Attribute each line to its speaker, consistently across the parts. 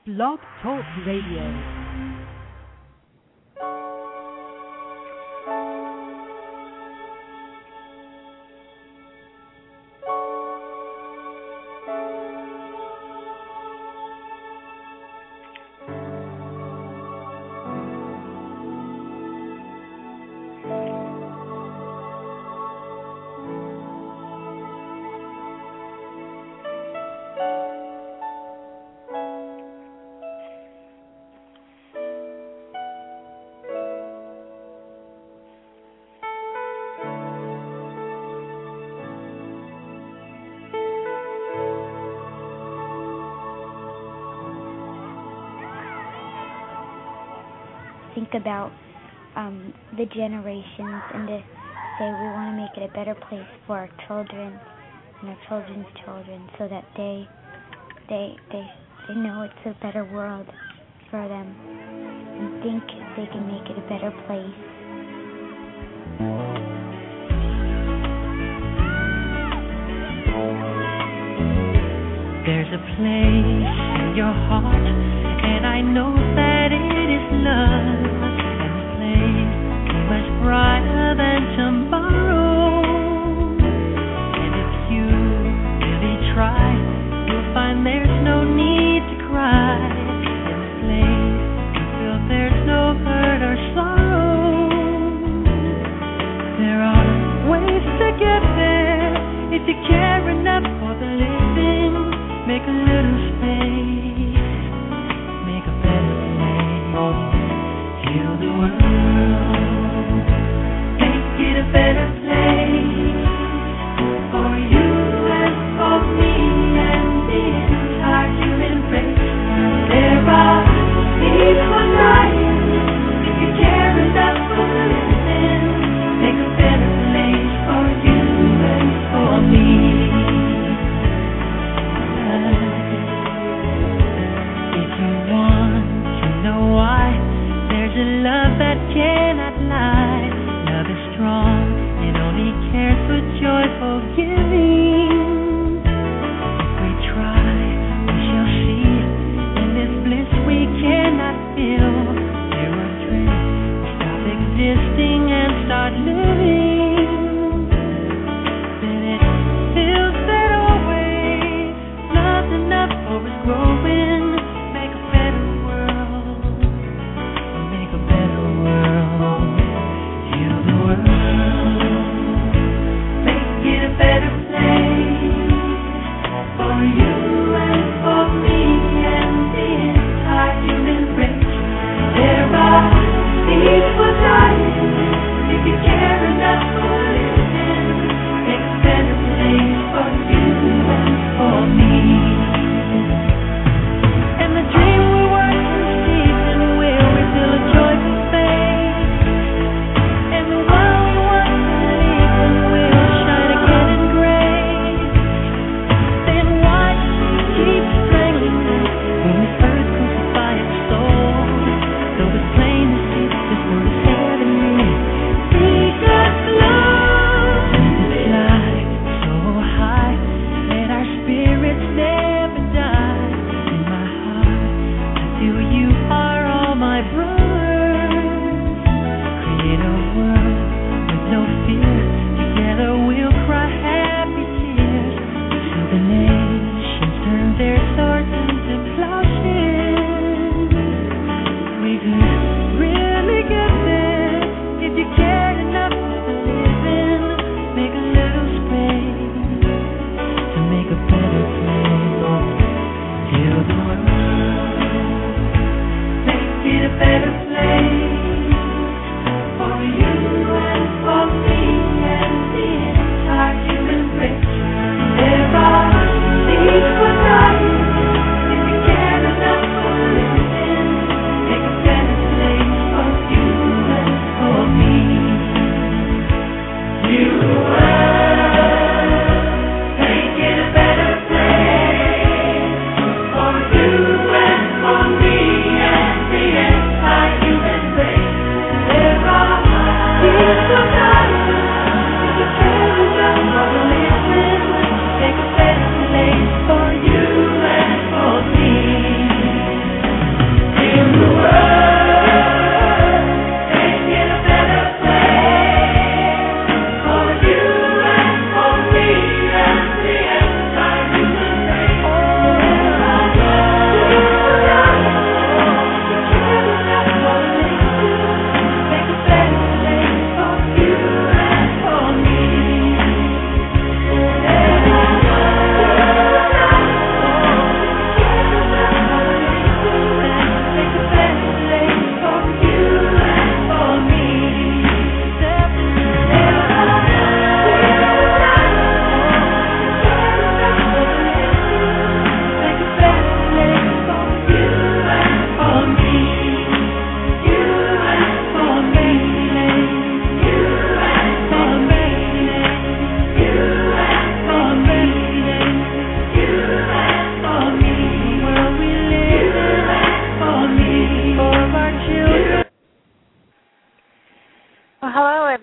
Speaker 1: Blog Talk Radio.
Speaker 2: Think about the generations and to say we want to make it a better place for our children and our children's children, so that they know it's a better world for them and think they can make it a better place.
Speaker 3: There's a place in your heart, and I know that it is love. And the place is much brighter than tomorrow. And if you really try, you'll find there's no need to cry. In the place you feel there's no hurt or sorrow. There are ways to get there if you care enough for the living. Make a little space, make a better place, heal the world, make it a better place, for you and for me and the entire human race. There are people dying, if you care enough for the living, make a better place for you and for me. A love that cannot lie. Love is strong, it only cares for joyful giving. If we try, we shall see. In this bliss we cannot feel. There are dreams, stop existing and start living. Then it feels that always love's enough for us growing. Make a better world. Heal the world, make it a better place for you and for me and the entire human race. There are people dying, if you care enough for living, make a better place for you and for me. And the dream we work in season will reveal a joyful face. And the world we want to live in will shine again in grace. Then why keep strangling us when this earth crucify its soul? Though it's plain to see that this world is heavenly. Seek us love and fly so high. Let our spirits never die. In my heart I feel you are all my brothers. Create a world with no fear. Together we'll cry happy tears. Till the nations turn their swords into plowshares. We could really get there if you cared enough for the living. Make a little space to make a better place. Heal the world, make it a better place for you and for me and the entire human race. There are people dying, if you care enough for living, make a better place for you and for me. Heal the world, make it a better place for you and for me and the entire human race.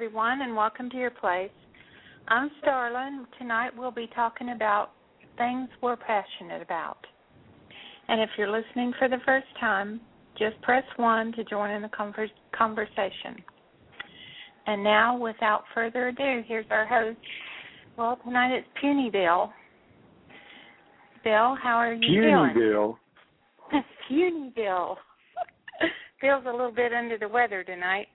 Speaker 4: everyone, and welcome to your place. I'm Starlin. Tonight we'll be talking about things we're passionate about. And if you're listening for the first time, just press 1 to join in the conversation. And now, without further ado, here's our host. Well, tonight it's Puny Bill. Bill, how are you doing?
Speaker 5: Puny Bill.
Speaker 4: Puny Bill. Bill's a little bit under the weather tonight.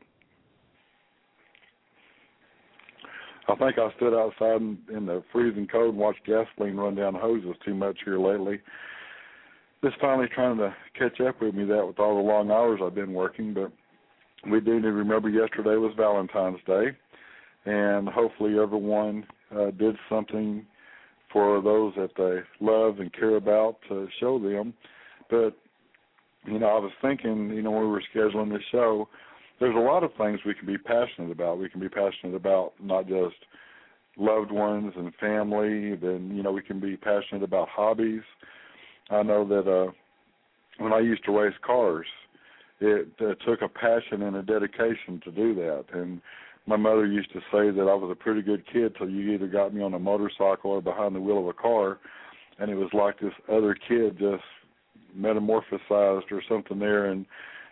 Speaker 5: I think I stood outside in the freezing cold and watched gasoline run down hoses too much here lately. Just finally trying to catch up with me that with all the long hours I've been working, but we do need to remember yesterday was Valentine's Day, and hopefully everyone did something for those that they love and care about to show them. But, I was thinking, when we were scheduling this show, there's a lot of things we can be passionate about. We can be passionate about not just loved ones and family, then, we can be passionate about hobbies. I know that when I used to race cars, it took a passion and a dedication to do that. And my mother used to say that I was a pretty good kid till you either got me on a motorcycle or behind the wheel of a car, and it was like this other kid just metamorphosized or something there, and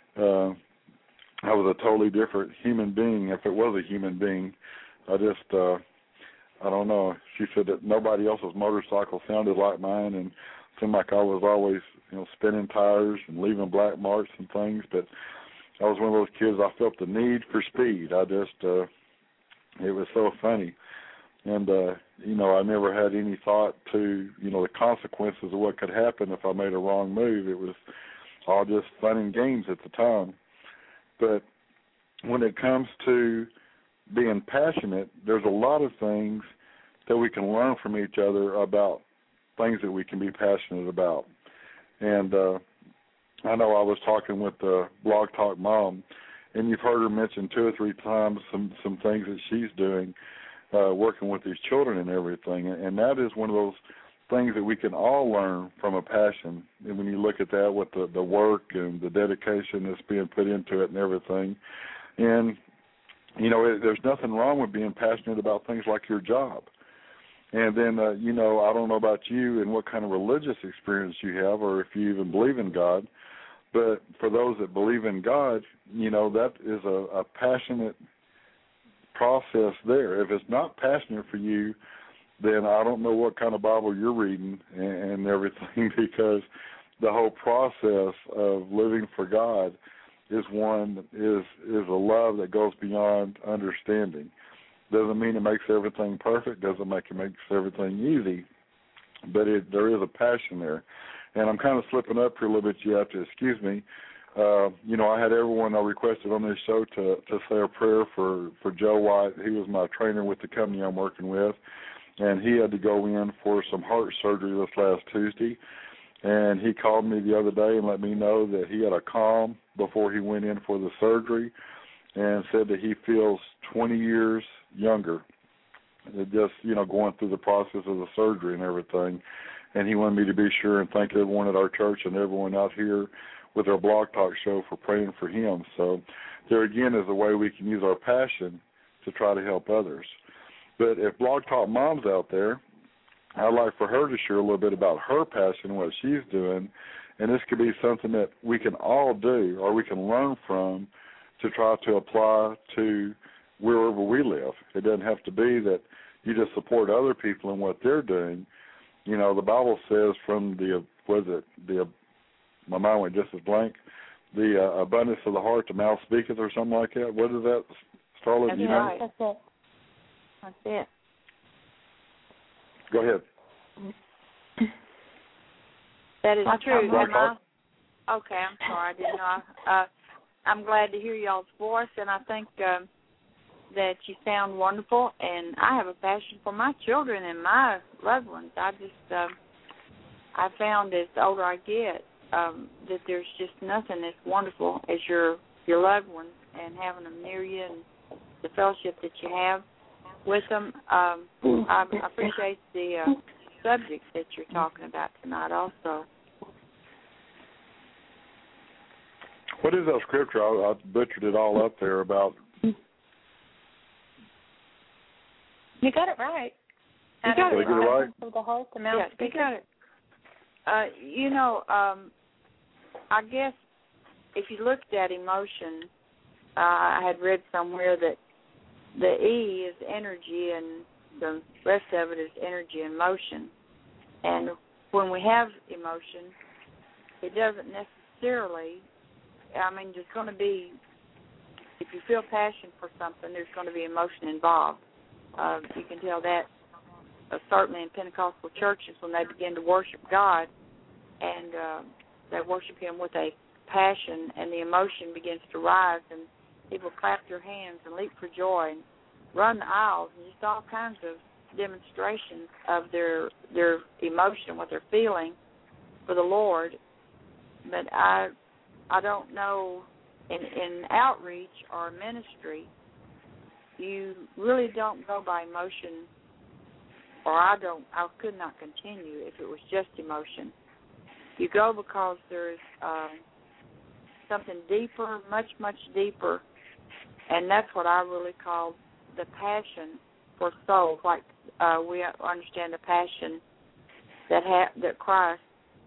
Speaker 5: I was a totally different human being, if it was a human being. I don't know. She said that nobody else's motorcycle sounded like mine, and it seemed like I was always, spinning tires and leaving black marks and things. But I was one of those kids, I felt the need for speed. It was so funny. And, I never had any thought to, the consequences of what could happen if I made a wrong move. It was all just fun and games at the time. But when it comes to being passionate, there's a lot of things that we can learn from each other about things that we can be passionate about. And I know I was talking with Blog Talk Mom, and you've heard her mention 2 or 3 times some things that she's doing, working with these children and everything. And that is one of those things that we can all learn from a passion. And when you look at that with the work and the dedication that's being put into it and everything. And, there's nothing wrong with being passionate about things like your job. And then, I don't know about you and what kind of religious experience you have or if you even believe in God, but for those that believe in God, that is a passionate process there. If it's not passionate for you, then I don't know what kind of Bible you're reading and everything, because the whole process of living for God is a love that goes beyond understanding. Doesn't mean it makes everything perfect, doesn't make it makes everything easy, but there is a passion there. And I'm kind of slipping up here a little bit, you have to excuse me. I had everyone I requested on this show to say a prayer for Joe White. He was my trainer with the company I'm working with, and he had to go in for some heart surgery this last Tuesday. And he called me the other day and let me know that he had a calm before he went in for the surgery and said that he feels 20 years younger, just, going through the process of the surgery and everything. And he wanted me to be sure and thank everyone at our church and everyone out here with our Blog Talk show for praying for him. So there again is a way we can use our passion to try to help others. But if Blog Talk Mom's out there, I'd like for her to share a little bit about her passion, what she's doing, and this could be something that we can all do or we can learn from to try to apply to wherever we live. It doesn't have to be that you just support other people in what they're doing. The Bible says from my mind went just as blank, the abundance of the heart, the mouth speaketh, or something like that. What is that, Starlet?
Speaker 4: That's right. That's it.
Speaker 5: Go ahead.
Speaker 4: That is true. Okay, I'm sorry. I didn't know. I'm glad to hear y'all's voice, and I think that you sound wonderful, and I have a passion for my children and my loved ones. I found as the older I get that there's just nothing as wonderful as your loved ones and having them near you and the fellowship that you have with them. I appreciate the subject that you're talking about tonight also.
Speaker 5: What is that scripture? I butchered it all up there about
Speaker 6: You got it right.
Speaker 4: You got it
Speaker 5: right.
Speaker 6: Of the heart, the mouth.
Speaker 4: Yeah, you got it. I guess if you looked at emotion, I had read somewhere that the E is energy and the rest of it is energy and motion. And when we have emotion, it doesn't necessarily, there's going to be, if you feel passion for something, there's going to be emotion involved. You can tell that certainly in Pentecostal churches when they begin to worship God and they worship Him with a passion and the emotion begins to rise and people clap their hands and leap for joy and run the aisles and just all kinds of demonstrations of their emotion, what they're feeling for the Lord. But I don't know, in outreach or ministry, you really don't go by emotion, or I could not continue if it was just emotion. You go because there's something deeper, much, much deeper, and that's what I really call the passion for souls. Like we understand the passion that Christ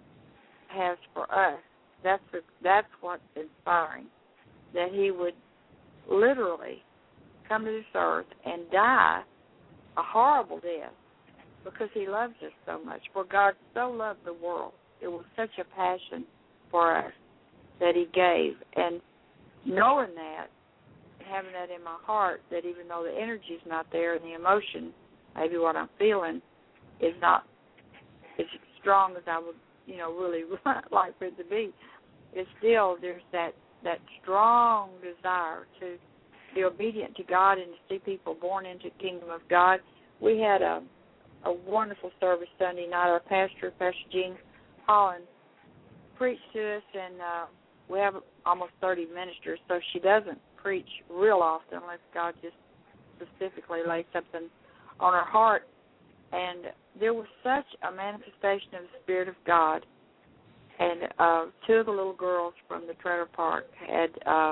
Speaker 4: has for us. That's what's inspiring, that He would literally come to this earth and die a horrible death because He loves us so much. For God so loved the world. It was such a passion for us that He gave. And knowing that, having that in my heart, that even though the energy's not there and the emotion, maybe what I'm feeling, is not as strong as I would, really like for it to be, it's still, there's that strong desire to be obedient to God and to see people born into the kingdom of God. We had a wonderful service Sunday night. Our pastor, Pastor Jean Holland, preached to us, and we have almost 30 ministers, so she doesn't preach real often unless God just specifically lays something on her heart. And there was such a manifestation of the Spirit of God. And two of the little girls from the trailer park had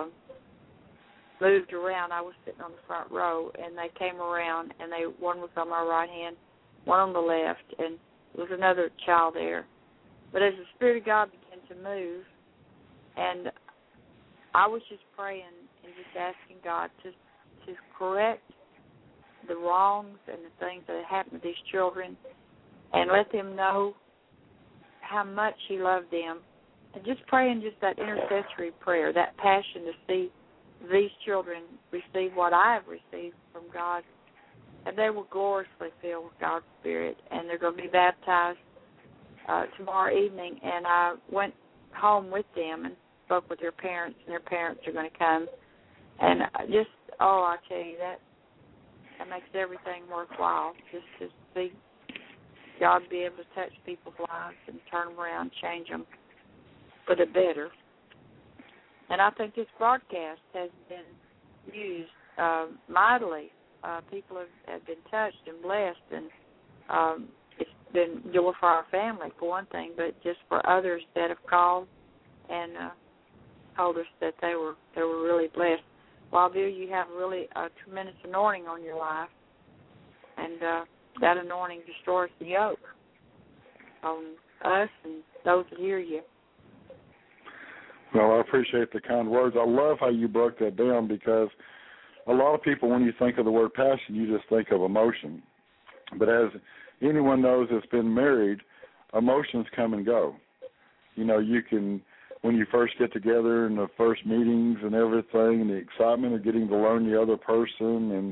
Speaker 4: moved around. I was sitting on the front row, and they came around, and one was on my right hand, one on the left, and there was another child there. But as the Spirit of God began to move, and I was just praying and just asking God to correct the wrongs and the things that had happened to these children and let them know how much He loved them. And just praying just that intercessory prayer, that passion to see these children receive what I have received from God. And they will gloriously filled with God's Spirit, and they're going to be baptized tomorrow evening. And I went home with them and spoke with their parents, and their parents are going to come. And just, I tell you, that makes everything worthwhile, just to see God be able to touch people's lives and turn them around, change them for the better. And I think this broadcast has been used mightily. People have been touched and blessed, and it's been joy for our family, for one thing, but just for others that have called and told us that they were really blessed. Well, Bill, you have really a tremendous anointing on your life, and that anointing destroys the yoke on us and those that hear you.
Speaker 5: Well, I appreciate the kind words. I love how you broke that down, because a lot of people, when you think of the word passion, you just think of emotion. But as anyone knows that's been married, emotions come and go. You can, when you first get together in the first meetings and everything, and the excitement of getting to learn the other person, and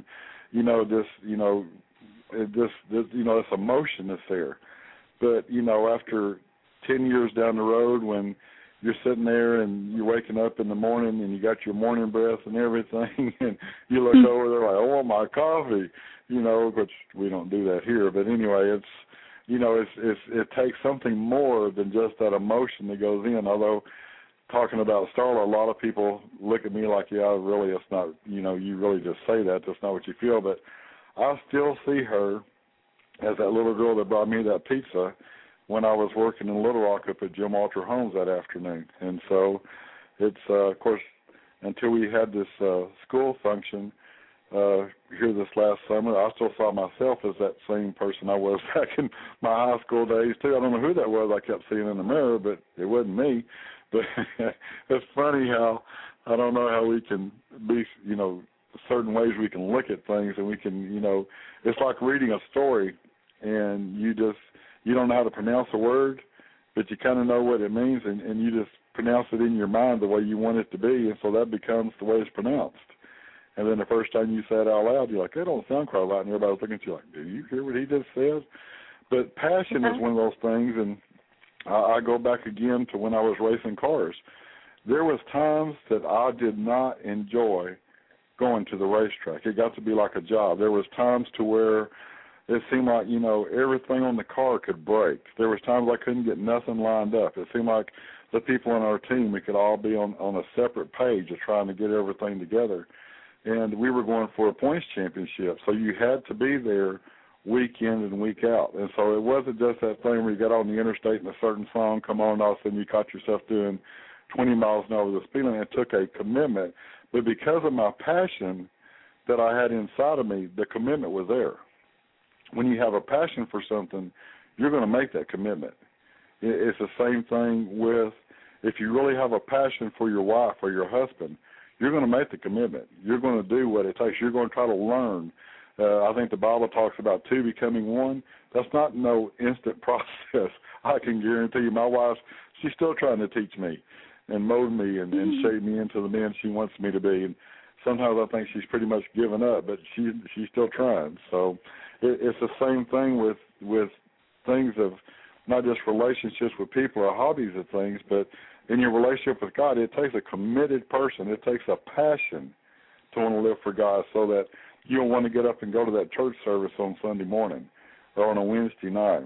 Speaker 5: this emotion that's there. But after 10 years down the road, when you're sitting there and you're waking up in the morning and you got your morning breath and everything, and you look over there like, I want my coffee, which we don't do that here. But anyway, it takes something more than just that emotion that goes in. Although, talking about Starla, a lot of people look at me like, yeah, really, it's not, you really just say that. That's not what you feel. But I still see her as that little girl that brought me that pizza when I was working in Little Rock up at Jim Walter Homes that afternoon. And so it's, of course, until we had this school function, here this last summer. I still saw myself as that same person I was back in my high school days, too. I don't know who that was I kept seeing in the mirror, but it wasn't me. But it's funny how I don't know how we can be, certain ways we can look at things, and we can, it's like reading a story, and you don't know how to pronounce a word, but you kind of know what it means, and you just pronounce it in your mind the way you want it to be, and so that becomes the way it's pronounced. And then the first time you say it out loud, you're like, that don't sound quite right, and everybody's looking at you like, do you hear what he just said? But passion is one of those things, and I go back again to when I was racing cars. There was times that I did not enjoy going to the racetrack. It got to be like a job. There was times to where it seemed like, everything on the car could break. There was times I couldn't get nothing lined up. It seemed like the people on our team, we could all be on a separate page of trying to get everything together. And we were going for a points championship, so you had to be there week in and week out. And so it wasn't just that thing where you got on the interstate and a certain song come on, and all of a sudden you caught yourself doing 20 miles an hour with the speed limit. It took a commitment. But because of my passion that I had inside of me, the commitment was there. When you have a passion for something, you're going to make that commitment. It's the same thing with if you really have a passion for your wife or your husband, you're going to make the commitment. You're going to do what it takes. You're going to try to learn. I think the Bible talks about two becoming one. That's not no instant process. I can guarantee you my wife, she's still trying to teach me and mold me and shape me into the man she wants me to be. And sometimes I think she's pretty much given up, but she's still trying. So it's the same thing with things of not just relationships with people or hobbies of things, but in your relationship with God, it takes a committed person. It takes a passion to want to live for God so that you don't want to get up and go to that church service on Sunday morning or on a Wednesday night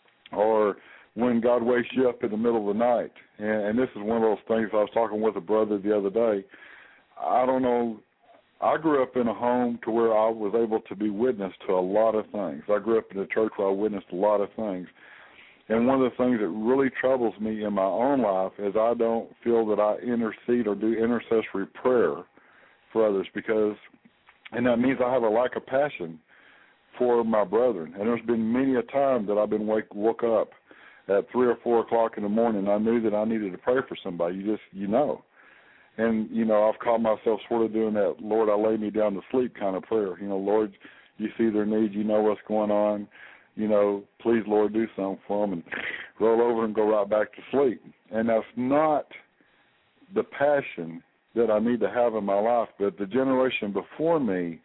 Speaker 5: or when God wakes you up in the middle of the night. And this is one of those things. I was talking with a brother the other day. I don't know. I grew up in a home to where I was able to be witness to a lot of things. I grew up in a church where I witnessed a lot of things. And one of the things that really troubles me in my own life is I don't feel that I intercede or do intercessory prayer for others and that means I have a lack of passion for my brethren. And there's been many a time that I've been woke up at 3 or 4 o'clock in the morning. I knew that I needed to pray for somebody. And, I've caught myself sort of doing that, Lord, I lay me down to sleep kind of prayer. Lord, you see their needs. You know what's going on. Please, Lord, do something for them, and roll over and go right back to sleep. And that's not the passion that I need to have in my life. But the generation before me,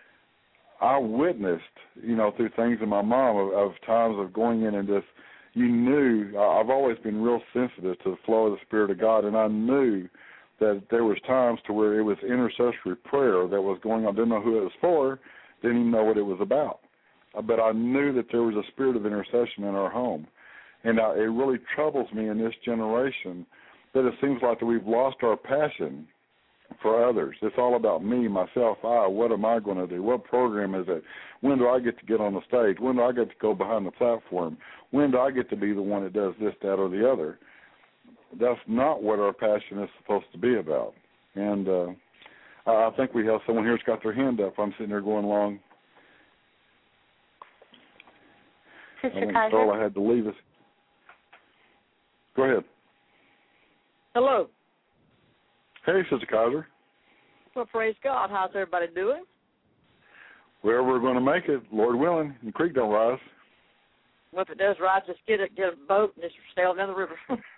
Speaker 5: I witnessed, through things in my mom of times of going in and just, I've always been real sensitive to the flow of the Spirit of God, and I knew that there was times to where it was intercessory prayer that was going on. Didn't know who it was for, didn't even know what it was about. But I knew that there was a spirit of intercession in our home. And it really troubles me in this generation that it seems like that we've lost our passion for others. It's all about me, myself, what am I going to do? What program is it? When do I get to get on the stage? When do I get to go behind the platform? When do I get to be the one that does this, that, or the other? That's not what our passion is supposed to be about. And I think we have someone here that's got their hand up. I'm sitting there going along.
Speaker 6: Sister Kaiser.
Speaker 5: All I had to leave us. Go ahead.
Speaker 6: Hello.
Speaker 5: Hey, Sister Kaiser.
Speaker 6: Well, praise God. How's everybody doing?
Speaker 5: Well, we're going to make it, Lord willing, and the creek don't rise.
Speaker 6: Well, if it does rise, just get a boat and just sail down the river.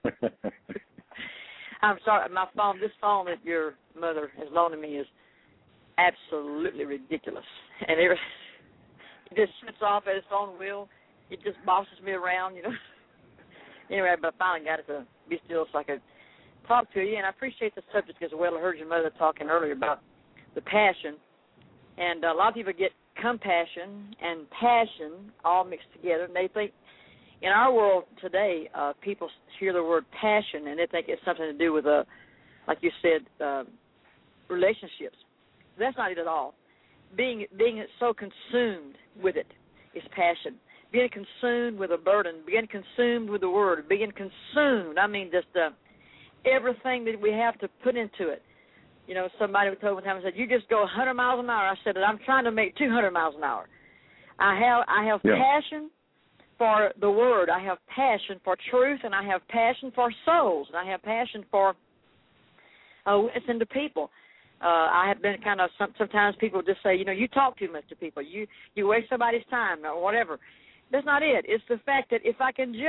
Speaker 6: I'm sorry, this phone that your mother has loaned me is absolutely ridiculous. And it just sits off at its own will. It just bosses me around, Anyway, but I finally got it to be still so I could talk to you. And I appreciate the subject because, I heard your mother talking earlier about the passion. And a lot of people get compassion and passion all mixed together. And they think, in our world today, people hear the word passion and they think it's something to do with, like you said, relationships. That's not it at all. Being so consumed with it is passion. Being consumed with a burden, being consumed with the word, being consumed, just everything that we have to put into it. You know, somebody told me one time, I said, you just go 100 miles an hour. I said, I'm trying to make 200 miles an hour. I have passion for the Word. I have passion for truth, and I have passion for souls, and I have passion for listening to people. I have been kind of, sometimes people just say, you know, you talk too much to people. You waste somebody's time or whatever. That's not it. It's the fact that if I can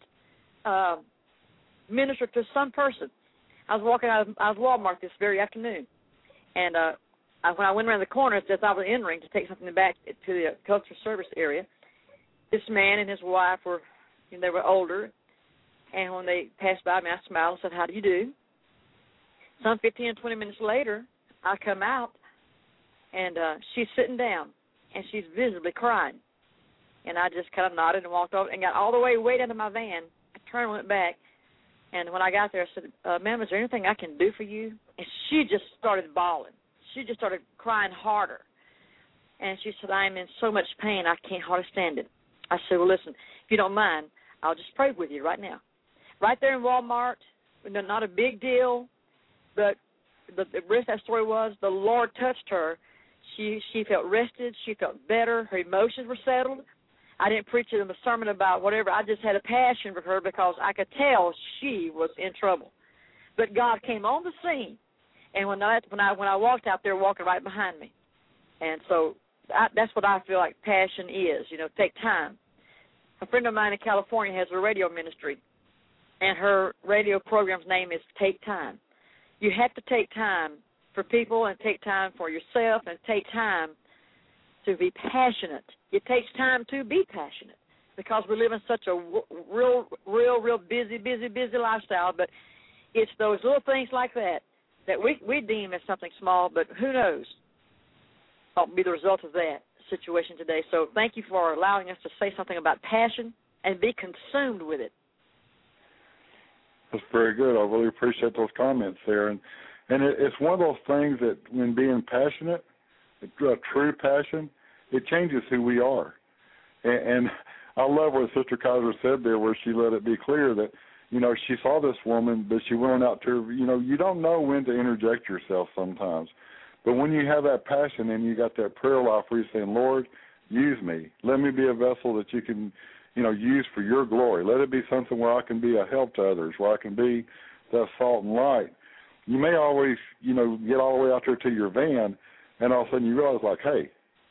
Speaker 6: just minister to some person. I was walking out of Walmart this very afternoon, and when I went around the corner, as I was entering to take something back to the cultural service area, this man and his wife were, you know, they were older, and when they passed by me, I smiled and said, how do you do? Some 15 or 20 minutes later, I come out, and she's sitting down, and she's visibly crying. And I just kind of nodded and walked over and got all the way down to my van. I turned and went back. And when I got there, I said, ma'am, is there anything I can do for you? And she just started bawling. She just started crying harder. And she said, I am in so much pain, I can't hardly stand it. I said, well, listen, if you don't mind, I'll just pray with you right now. Right there in Walmart, not a big deal, but the rest of that story was the Lord touched her. She felt rested. She felt better. Her emotions were settled. I didn't preach a sermon about whatever. I just had a passion for her because I could tell she was in trouble. But God came on the scene, and when I walked out there, walking right behind me. And so that's what I feel like passion is, you know, take time. A friend of mine in California has a radio ministry, and her radio program's name is Take Time. You have to take time for people and take time for yourself and take time to be passionate. It takes time to be passionate because we live in such a real busy lifestyle, but it's those little things like that we deem as something small, but who knows what will be the result of that situation today. So thank you for allowing us to say something about passion and be consumed with it.
Speaker 5: That's very good. I really appreciate those comments there. And it's one of those things that when being passionate, a true passion, it changes who we are. And I love what Sister Kaiser said there where she let it be clear that, you know, she saw this woman, but she went out to her. You know, you don't know when to interject yourself sometimes. But when you have that passion and you got that prayer life where you're saying, Lord, use me. Let me be a vessel that you can, you know, use for your glory. Let it be something where I can be a help to others, where I can be that salt and light. You may always, you know, get all the way out there to your van, and all of a sudden you realize, like, hey,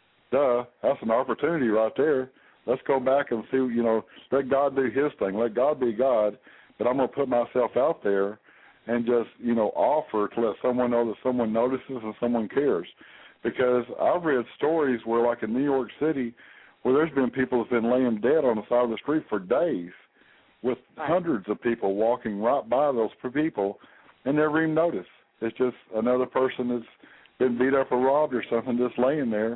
Speaker 5: that's an opportunity right there. Let's go back and see, you know, let God do his thing. Let God be God, but I'm going to put myself out there and just, you know, offer to let someone know that someone notices and someone cares. Because I've read stories where, like in New York City, where there's been people that's been laying dead on the side of the street for days with hundreds of people walking right by those people and never even noticed. It's just another person that's been beat up or robbed or something just laying there,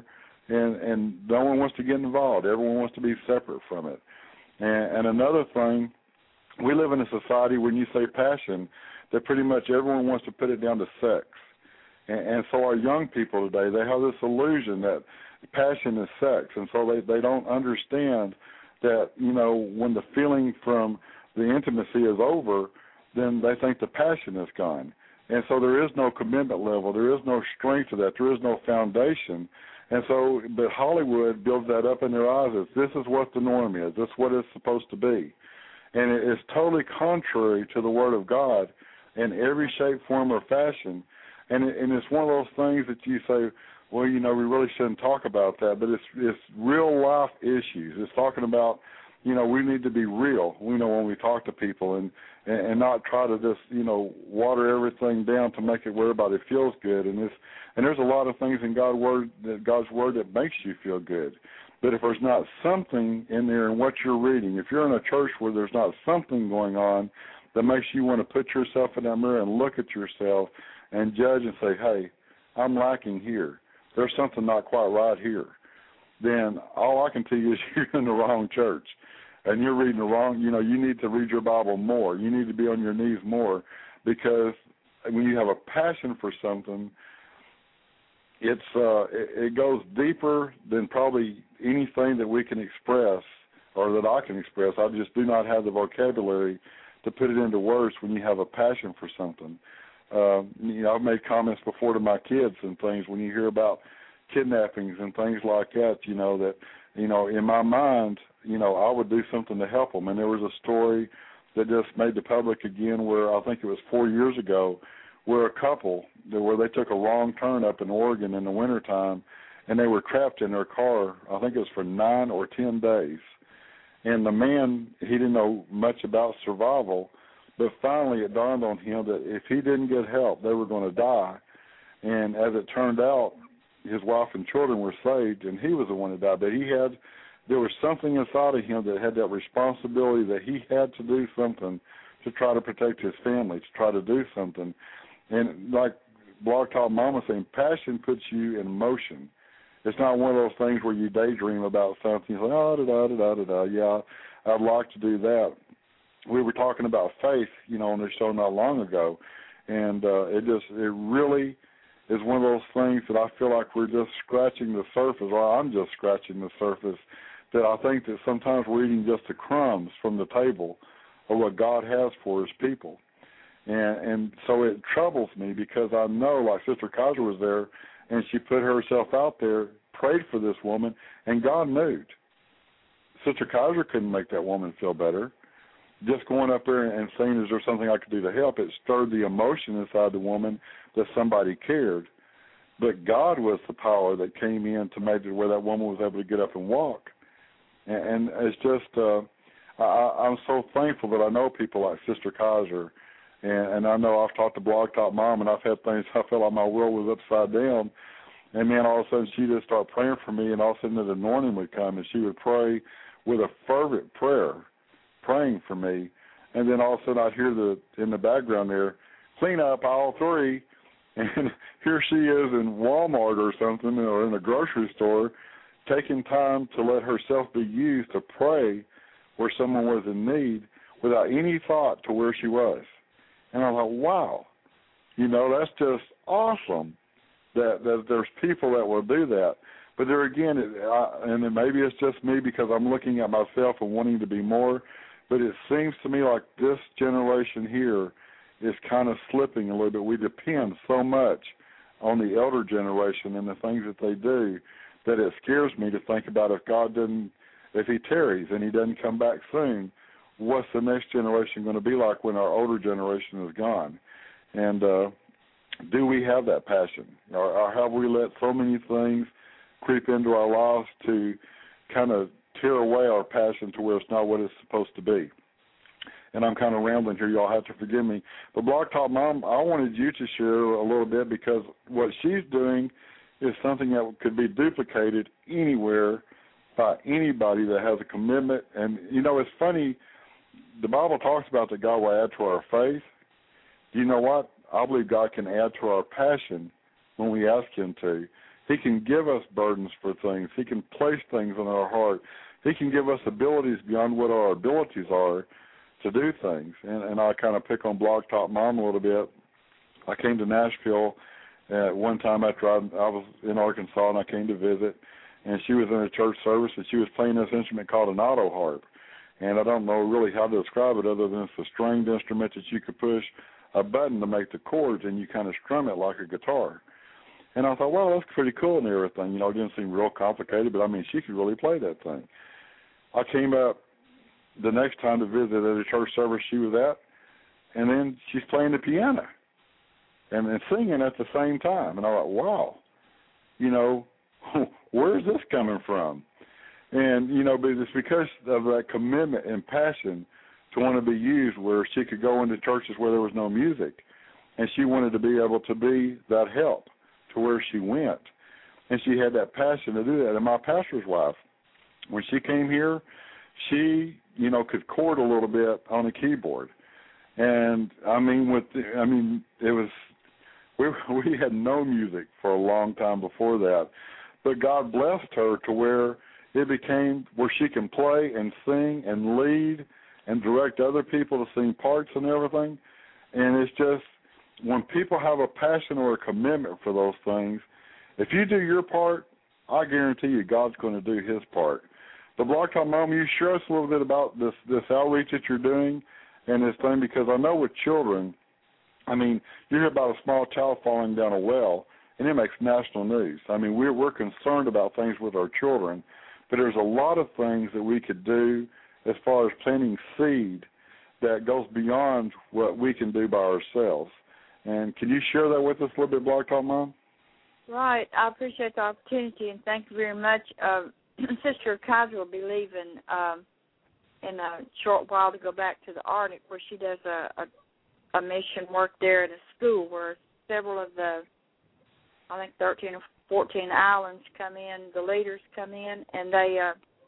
Speaker 5: and no one wants to get involved. Everyone wants to be separate from it. And another thing, we live in a society, when you say passion, that pretty much everyone wants to put it down to sex. And so our young people today, they have this illusion that passion is sex, and so they don't understand that, you know, when the feeling from the intimacy is over, then they think the passion is gone. And so there is no commitment level. There is no strength to that. There is no foundation. And so, but Hollywood builds that up in their eyes as this is what the norm is. This is what it's supposed to be. And it is totally contrary to the Word of God in every shape, form, or fashion. And it's one of those things that you say, well, you know, we really shouldn't talk about that, but it's real life issues. It's talking about, you know, we need to be real, you know, when we talk to people and not try to just, you know, water everything down to make it where everybody feels good. And there's a lot of things in God's word that makes you feel good. But if there's not something in there in what you're reading, if you're in a church where there's not something going on that makes you want to put yourself in that mirror and look at yourself and judge and say, hey, I'm lacking here. There's something not quite right here. Then all I can tell you is you're in the wrong church and you're reading the wrong, you know, you need to read your Bible more. You need to be on your knees more, because when you have a passion for something, it goes deeper than probably anything that we can express or that I can express. I just do not have the vocabulary to put it into words when you have a passion for something. I've made comments before to my kids and things when you hear about kidnappings and things like that, that, in my mind, I would do something to help them. And there was a story that just made the public again where I think it was 4 years ago where a couple, where they took a wrong turn up in Oregon in the wintertime, and they were trapped in their car, I think it was for 9 or 10 days. And the man, he didn't know much about survival, but finally it dawned on him that if he didn't get help, they were going to die. And as it turned out, his wife and children were saved, and he was the one that died. But there was something inside of him that had that responsibility that he had to do something to try to protect his family, to try to do something. And like Blog Talk Mama saying, passion puts you in motion. It's not one of those things where you daydream about something. You say, oh, yeah, I'd like to do that. We were talking about faith, on this show not long ago, and it really is one of those things that I feel like we're just scratching the surface, or I'm just scratching the surface, that I think that sometimes we're eating just the crumbs from the table of what God has for his people. And so it troubles me because I know, like Sister Kaiser was there, and she put herself out there, prayed for this woman, and God moved. Sister Kaiser couldn't make that woman feel better. Just going up there and saying, is there something I could do to help, it stirred the emotion inside the woman that somebody cared. But God was the power that came in to make it where that woman was able to get up and walk. And it's just, I'm so thankful that I know people like Sister Kaiser. And I know I've talked to Blog Talk Mom, and I've had things, I felt like my world was upside down. And then all of a sudden she just started praying for me, and all of a sudden the anointing would come, and she would pray with a fervent prayer, praying for me. And then all of a sudden I'd hear in the background there, clean up aisle 3. And here she is in Walmart or something, or in a grocery store, taking time to let herself be used to pray where someone was in need without any thought to where she was. And I'm like, wow, that's just awesome that there's people that will do that. But there again, and then maybe it's just me because I'm looking at myself and wanting to be more, but it seems to me like this generation here is kind of slipping a little bit. We depend so much on the elder generation and the things that they do that it scares me to think about if he tarries and he doesn't come back soon, what's the next generation going to be like when our older generation is gone? And do we have that passion? Or have we let so many things creep into our lives to kind of tear away our passion to where it's not what it's supposed to be? And I'm kind of rambling here. Y'all have to forgive me. But Blog Talk Mom, I wanted you to share a little bit because what she's doing is something that could be duplicated anywhere by anybody that has a commitment. And, it's funny, the Bible talks about that God will add to our faith. You know what? I believe God can add to our passion when we ask him to. He can give us burdens for things. He can place things in our heart. He can give us abilities beyond what our abilities are to do things. And I kind of pick on Blog Talk Mom a little bit. I came to Nashville at one time after I was in Arkansas, and I came to visit, and she was in a church service, and she was playing this instrument called an auto harp. And I don't know really how to describe it other than it's a stringed instrument that you could push a button to make the chords, and you kind of strum it like a guitar. And I thought, well, that's pretty cool and everything. It didn't seem real complicated, but, she could really play that thing. I came up the next time to visit at a church service she was at, and then she's playing the piano and singing at the same time. And I thought, wow, where is this coming from? And, but it's because of that commitment and passion to want to be used where she could go into churches where there was no music, and she wanted to be able to be that help to where she went. And she had that passion to do that. And my pastor's wife, when she came here, she, could chord a little bit on the keyboard. And, it was, we had no music for a long time before that. But God blessed her to where it became where she can play and sing and lead and direct other people to sing parts and everything. And it's just when people have a passion or a commitment for those things, if you do your part, I guarantee you God's going to do his part. The Blog Talk Mom, you share us a little bit about this outreach that you're doing and this thing, because I know with children, I mean, you hear about a small child falling down a well, and it makes national news. I mean, we're concerned about things with our children, but there's a lot of things that we could do as far as planting seed that goes beyond what we can do by ourselves. And can you share that with us a little bit, Blog Talk Mom?
Speaker 4: Right. I appreciate the opportunity, and thank you very much. Sister Kaiser will be leaving in a short while to go back to the Arctic, where she does a mission work there at a school where several of the, I think 13 or 14 islands come in, the leaders come in, and they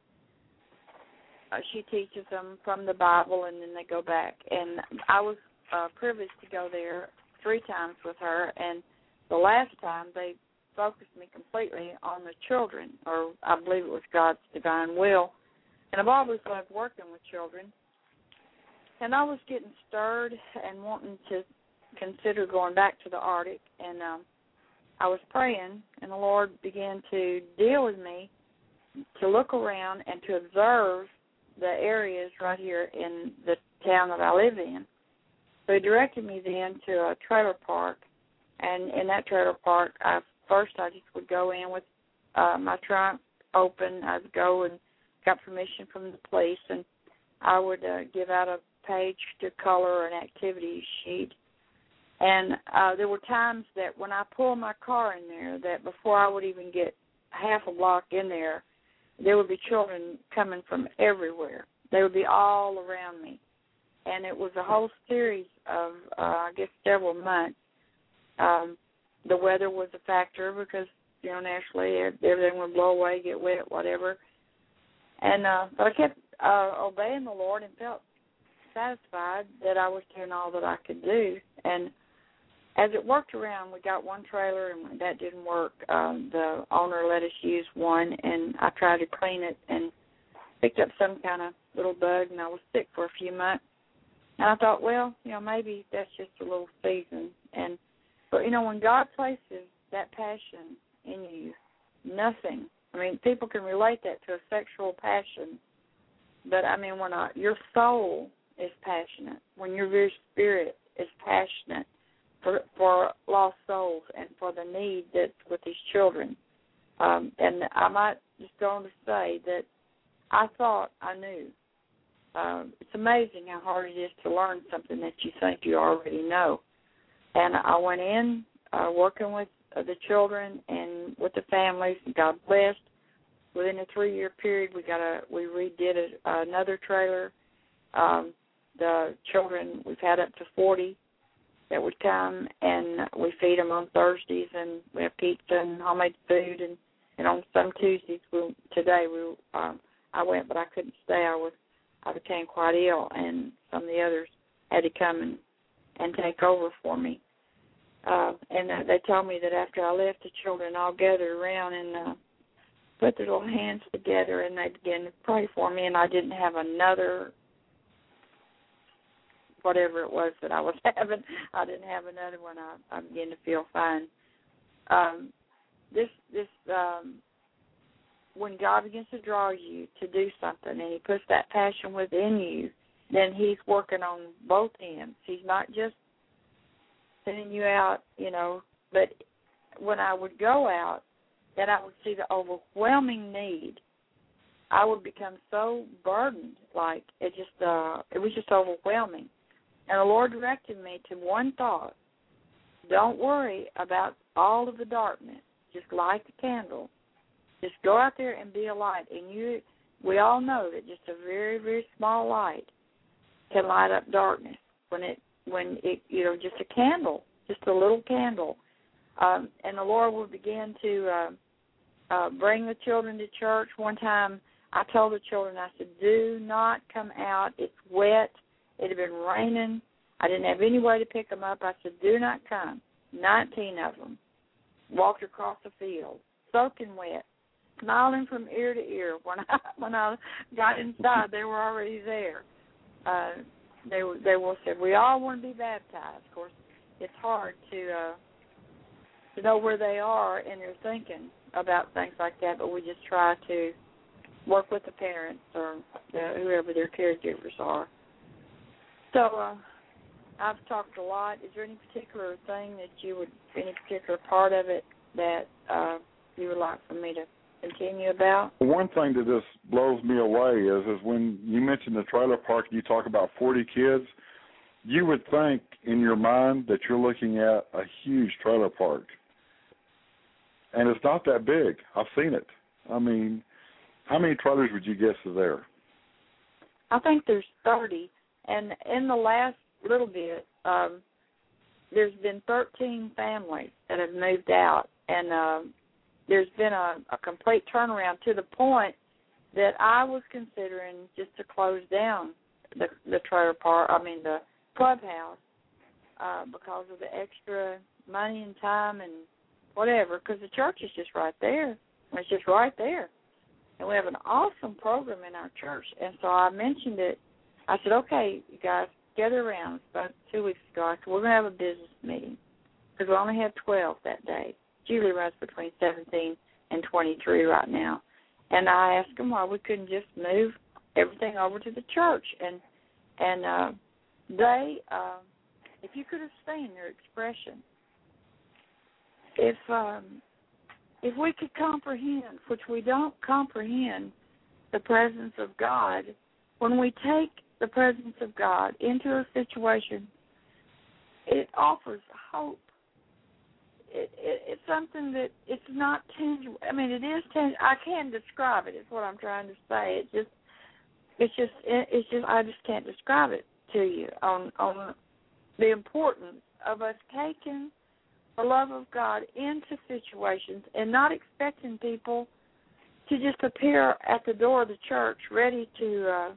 Speaker 4: she teaches them from the Bible, and then they go back. And I was privileged to go there 3 times with her, and the last time they focused me completely on the children, or I believe it was God's divine will. And I've always loved working with children. And I was getting stirred and wanting to consider going back to the Arctic. And I was praying, and the Lord began to deal with me to look around and to observe the areas right here in the town that I live in. So he directed me then to a trailer park. And in that trailer park, I just would go in with my trunk open. I'd go and got permission from the police, and I would give out a page to color an activity sheet. And there were times that when I pulled my car in there, that before I would even get half a block in there, there would be children coming from everywhere. They would be all around me. And it was a whole series of, I guess, several months. The weather was a factor because, naturally everything would blow away, get wet, whatever. And but I kept obeying the Lord and felt satisfied that I was doing all that I could do. And as it worked around, we got one trailer, and when that didn't work, the owner let us use one, and I tried to clean it and picked up some kind of little bug, and I was sick for a few months. And I thought, well, maybe that's just a little season. But, when God places that passion in you, nothing. People can relate that to a sexual passion. But, when your soul is passionate, when your very spirit is passionate for lost souls and for the need that's with these children. And I might just go on to say that I thought I knew. It's amazing how hard it is to learn something that you think you already know. And I went in working with the children and with the families, and God blessed. Within a 3-year period, we redid another trailer. The children, we've had up to 40 that would come, and we feed them on Thursdays, and we have pizza and homemade food. And on some Tuesdays, I went, but I couldn't stay. I became quite ill, and some of the others had to come and take over for me. And they told me that after I left, the children all gathered around and put their little hands together, and they began to pray for me, and I didn't have another, whatever it was that I was having. I didn't have another one. I began to feel fine. When God begins to draw you to do something and he puts that passion within you, then he's working on both ends. He's not just sending you out, but when I would go out, then I would see the overwhelming need. I would become so burdened, like it was just overwhelming. And the Lord directed me to one thought: don't worry about all of the darkness. Just light the candle. Just go out there and be a light. And we all know that just a very, very small light can light up darkness. When it just a candle, just a little candle. And the Lord would begin to bring the children to church. One time I told the children, I said, do not come out. It's wet. It had been raining. I didn't have any way to pick them up. I said, do not come. 19 of them walked across the field, soaking wet, smiling from ear to ear. When I got inside, they were already there. They said, we all want to be baptized. Of course, it's hard to know where they are in their thinking about things like that, but we just try to work with the parents or whoever their caregivers are. So I've talked a lot. Is there any particular thing that any particular part of it that you would like for me to continue about?
Speaker 5: One thing that just blows me away is when you mention the trailer park and you talk about 40 kids, you would think in your mind that you're looking at a huge trailer park. And it's not that big. I've seen it. I mean, how many trailers would you guess are there?
Speaker 4: I think there's 30. And in the last little bit, there's been 13 families that have moved out. And there's been a complete turnaround to the point that I was considering just to close down the trailer park, the clubhouse, because of the extra money and time and whatever, because the church is just right there. It's just right there. And we have an awesome program in our church. And so I mentioned it. I said, okay, you guys, gather around. It's about 2 weeks ago. I said, we're going to have a business meeting because we only had 12 that day. Usually runs between 17 and 23 right now. And I asked them why we couldn't just move everything over to the church. And they, if you could have seen their expression, if we could comprehend, which we don't comprehend, the presence of God, when we take the presence of God into a situation, it offers hope. It's something that it's not tangible. It is tangible. I can't describe it. Is what I'm trying to say. It's just. I just can't describe it to you on the importance of us taking the love of God into situations and not expecting people to just appear at the door of the church ready to,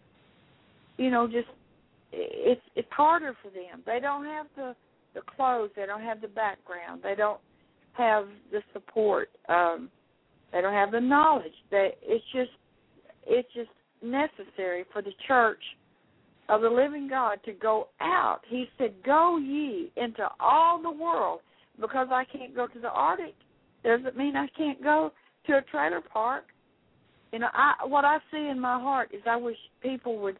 Speaker 4: it's harder for them. They don't have the clothes. They don't have the background. They don't have the support. They don't have the knowledge. It's just necessary for the church of the living God to go out. He said, go ye into all the world. Because I can't go to the Arctic doesn't mean I can't go to a trailer park. What I see in my heart is I wish people would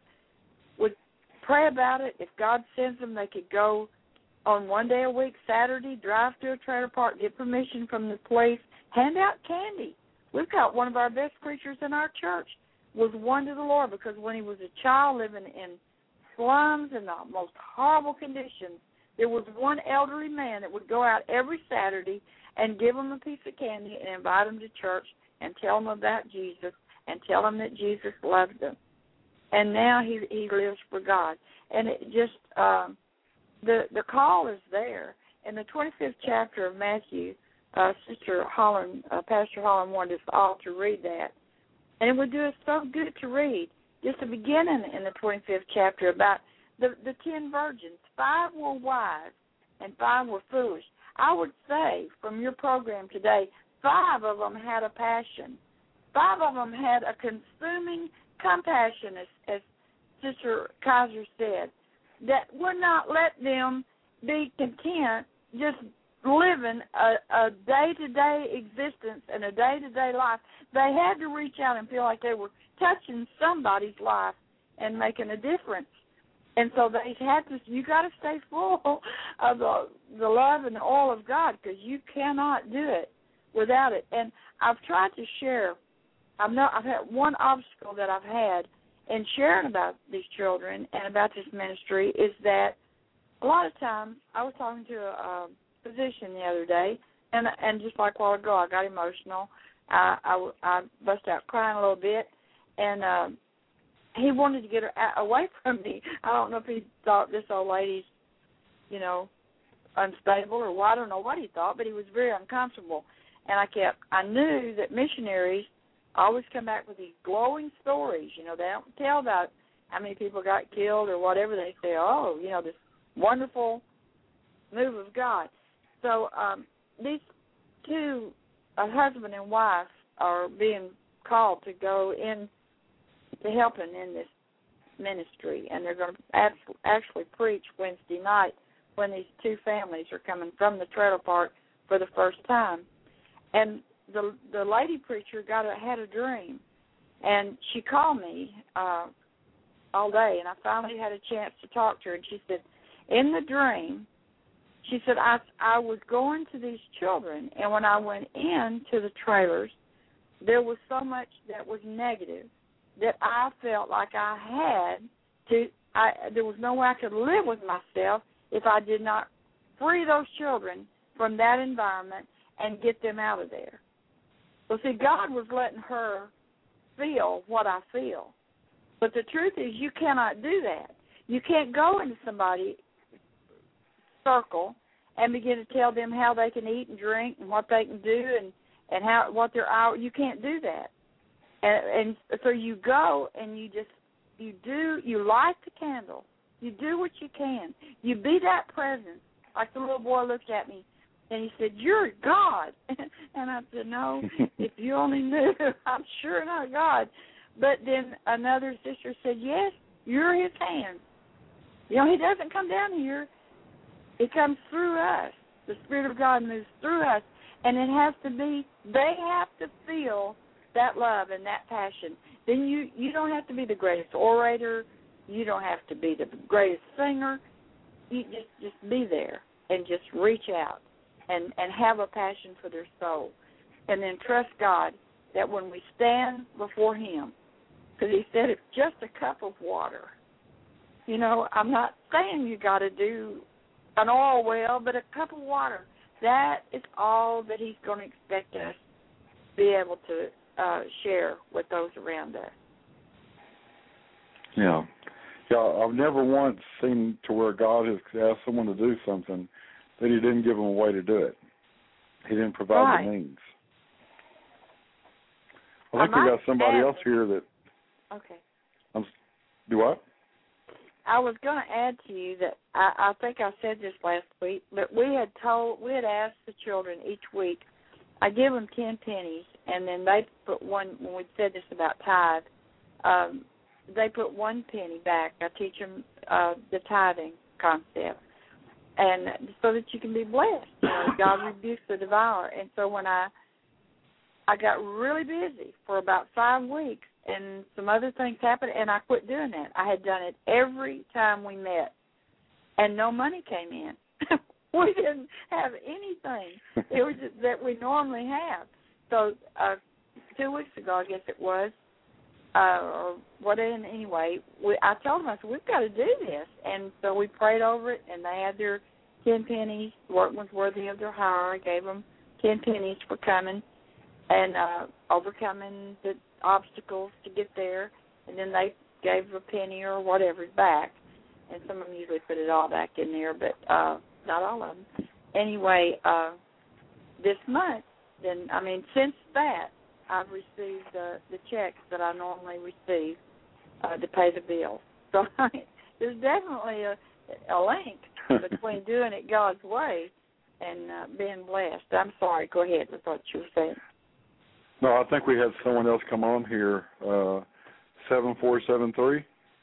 Speaker 4: pray about it. If God sends them, they could go on one day a week, Saturday, drive to a trailer park, get permission from the police, hand out candy. We've got one of our best preachers in our church was won to the Lord because when he was a child living in slums and the most horrible conditions, there was one elderly man that would go out every Saturday and give them a piece of candy and invite them to church and tell them about Jesus and tell them that Jesus loved them. And now he lives for God. And it just, the call is there. In the 25th chapter of Matthew, Pastor Holland wanted us all to read that. And it would do us so good to read just the beginning in the 25th chapter about the 10 virgins. 5 were wise and 5 were foolish. I would say from your program today, 5 of them had a passion. 5 of them had a consuming compassion, as Sister Kaiser said, that would not let them be content just living a day-to-day existence and a day-to-day life. They had to reach out and feel like they were touching somebody's life and making a difference. And so they had to. You got to stay full of the love and the oil of God because you cannot do it without it. And I've tried to share. I've had one obstacle that I've had in sharing about these children and about this ministry is that a lot of times I was talking to a physician the other day, and just like a while ago, I got emotional. I busted out crying a little bit, and he wanted to get her away from me. I don't know if he thought this old lady's, unstable or what. I don't know what he thought, but he was very uncomfortable. And I knew that missionaries always come back with these glowing stories. They don't tell about how many people got killed or whatever. They say, this wonderful move of God. So these two, a husband and wife, are being called to go in to helping in this ministry, and they're going to actually preach Wednesday night when these two families are coming from the trailer park for the first time. And the lady preacher had a dream, and she called me all day, and I finally had a chance to talk to her, and she said, in the dream, she said, I was going to these children, and when I went into the trailers, there was so much that was negative that I felt like I had to, there was no way I could live with myself if I did not free those children from that environment and get them out of there. So, see, God was letting her feel what I feel. But the truth is you cannot do that. You can't go into somebody's circle and begin to tell them how they can eat and drink and what they can do and how what their hour. You can't do that. And so you go and you light the candle. You do what you can. You be that presence. Like the little boy looked at me and he said, "You're God." And I said, "No, if you only knew, I'm sure not God." But then another sister said, "Yes, you're his hands. You know, he doesn't come down here. It comes through us. The Spirit of God moves through us. And it has to be, they have to feel that love and that passion. Then you don't have to be the greatest orator. You don't have to be the greatest singer. You just be there and just reach out and have a passion for their soul. And then trust God that when we stand before him, because he said it's just a cup of water. You know, I'm not saying you got to do an oil well, but a cup of water. That is all that he's going to expect us to be able to share with those around us.
Speaker 5: Yeah. I've never once seen to where God has asked someone to do something that he didn't give them a way to do it. He didn't provide the means. I think we got somebody else here that...
Speaker 4: Okay.
Speaker 5: Do what?
Speaker 4: I was going to add to you that I think I said this last week, but we had asked the children each week, I give them 10 pennies, and then they put one, when we said this about tithe, they put 1 penny back. I teach them the tithing concept, and so that you can be blessed. You know, God rebukes the devourer. And so when I got really busy for about 5 weeks, and some other things happened, and I quit doing that. I had done it every time we met, and no money came in. We didn't have anything. It was just that we normally have. So 2 weeks ago, I guess it was, or what? Anyway, I told them, I said, we've got to do this. And so we prayed over it, and they had their 10 pennies. Work was worthy of their hire. I gave them 10 pennies for coming and overcoming the obstacles to get there, and then they gave a penny or whatever back, and some of them usually put it all back in there, but not all of them. Anyway, this month, since that, I've received the checks that I normally receive to pay the bills. So there's definitely a link between doing it God's way and being blessed. I'm sorry, go ahead. I thought you were saying.
Speaker 5: No, I think we had someone else come on here, 7473.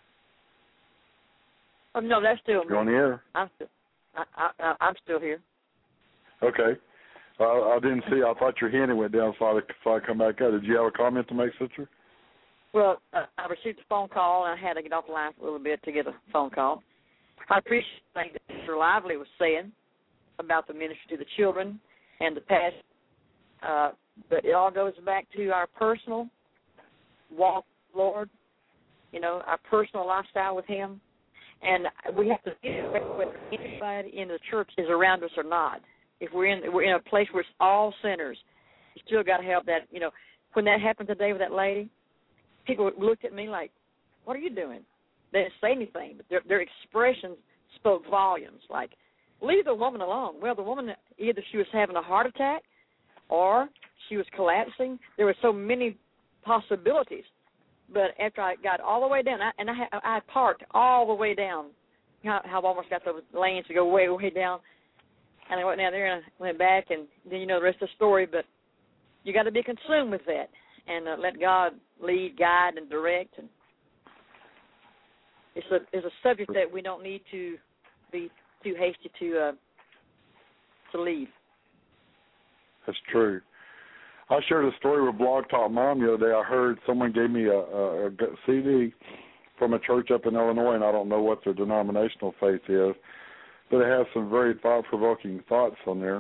Speaker 6: Oh, no, that's still me.
Speaker 5: You're on the air.
Speaker 6: I'm still here.
Speaker 5: Okay. I didn't see. I thought your hand went down, so I come back up. Did you have a comment to make, sister?
Speaker 6: Well, I received a phone call, and I had to get off the line for a little bit to get a phone call. I appreciate what Mr. Lively was saying about the ministry to the children and the past. But it all goes back to our personal walk with the Lord, you know, our personal lifestyle with him. And we have to get whether anybody in the church is around us or not. If we're in a place where it's all sinners, you still got to have that, you know. When that happened today with that lady, people looked at me like, what are you doing? They didn't say anything, but their expressions spoke volumes, like, leave the woman alone. Well, the woman, either she was having a heart attack or she was collapsing. There were so many possibilities. But after I got all the way down, I parked all the way down. You know how I almost got those lanes to go way, way down. And I went down there and I went back, and then you know the rest of the story. But you got to be consumed with that and let God lead, guide, and direct. And it's a subject that we don't need to be too hasty to leave.
Speaker 5: That's true. I shared a story with Blog Talk Mom the other day. I heard someone gave me a CD from a church up in Illinois, and I don't know what their denominational faith is, but it has some very thought-provoking thoughts on there.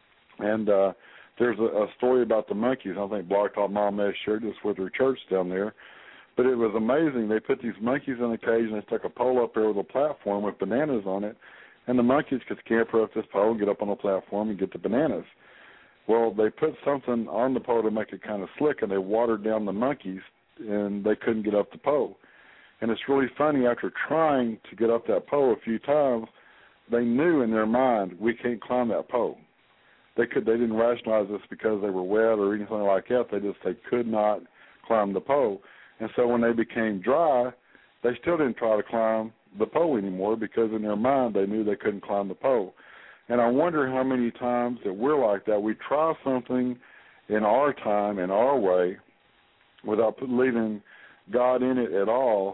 Speaker 5: And there's a story about the monkeys. I think Blog Talk Mom may have shared this with her church down there. But it was amazing. They put these monkeys in a cage and they stuck a pole up there with a platform with bananas on it, and the monkeys could scamper up this pole and get up on the platform and get the bananas. Well, they put something on the pole to make it kind of slick, and they watered down the monkeys, and they couldn't get up the pole. And it's really funny, after trying to get up that pole a few times, they knew in their mind, we can't climb that pole. They didn't rationalize this because they were wet or anything like that. They could not climb the pole. And so when they became dry, they still didn't try to climb the pole anymore because in their mind they knew they couldn't climb the pole. And I wonder how many times that we're like that. We try something in our time, in our way, without leaving God in it at all.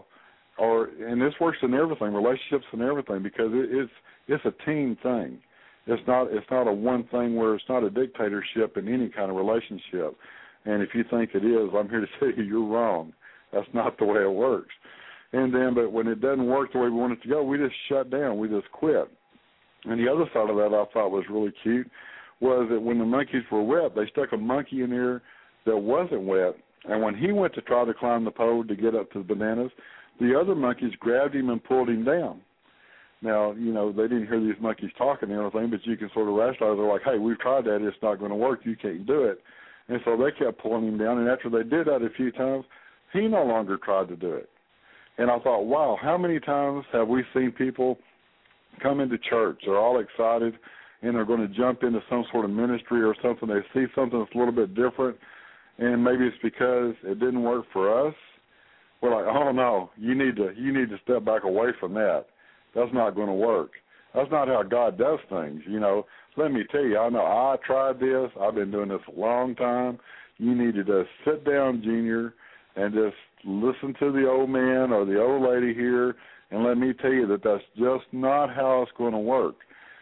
Speaker 5: And this works in everything, relationships and everything, because it's a team thing. It's not a one thing where it's not a dictatorship in any kind of relationship. And if you think it is, I'm here to tell you you're wrong. That's not the way it works. But when it doesn't work the way we want it to go, we just shut down. We just quit. And the other side of that I thought was really cute was that when the monkeys were wet, they stuck a monkey in there that wasn't wet. And when he went to try to climb the pole to get up to the bananas, the other monkeys grabbed him and pulled him down. Now, they didn't hear these monkeys talking and everything, but you can sort of rationalize. They're like, hey, we've tried that. It's not going to work. You can't do it. And so they kept pulling him down. And after they did that a few times, he no longer tried to do it. And I thought, wow, how many times have we seen people come into church? They're all excited, and they're going to jump into some sort of ministry or something. They see something that's a little bit different, and maybe it's because it didn't work for us. We're like, oh, no, you need to step back away from that. That's not going to work. That's not how God does things, Let me tell you, I know I tried this. I've been doing this a long time. You need to just sit down, Junior, and just listen to the old man or the old lady here, and let me tell you that that's just not how it's going to work.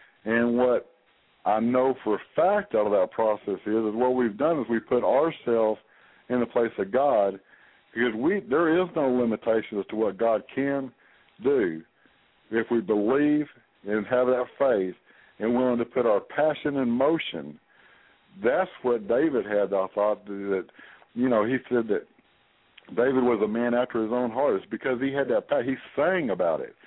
Speaker 5: And what I know for a fact out of that process is what we've done is we put ourselves in the place of God, because there is no limitation as to what God can do if we believe and have that faith and willing to put our passion in motion. That's what David had, I thought, that, he said that David was a man after his own heart. It's because he had that, he sang about it.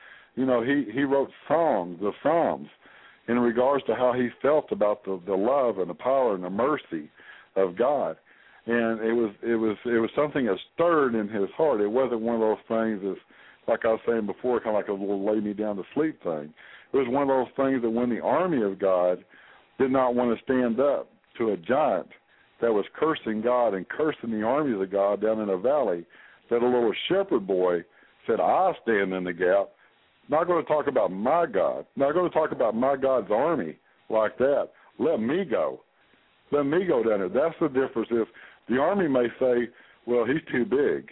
Speaker 5: He wrote songs, the Psalms, in regards to how he felt about the love and the power and the mercy of God. And it was something that stirred in his heart. It wasn't one of those things that's, like I was saying before, kind of like a little lay me down to sleep thing. It was one of those things that when the army of God did not want to stand up to a giant that was cursing God and cursing the armies of God down in a valley, that a little shepherd boy said, I stand in the gap. Not going to talk about my God. Not going to talk about my God's army like that. Let me go. Let me go down there. That's the difference. If the army may say, well, he's too big.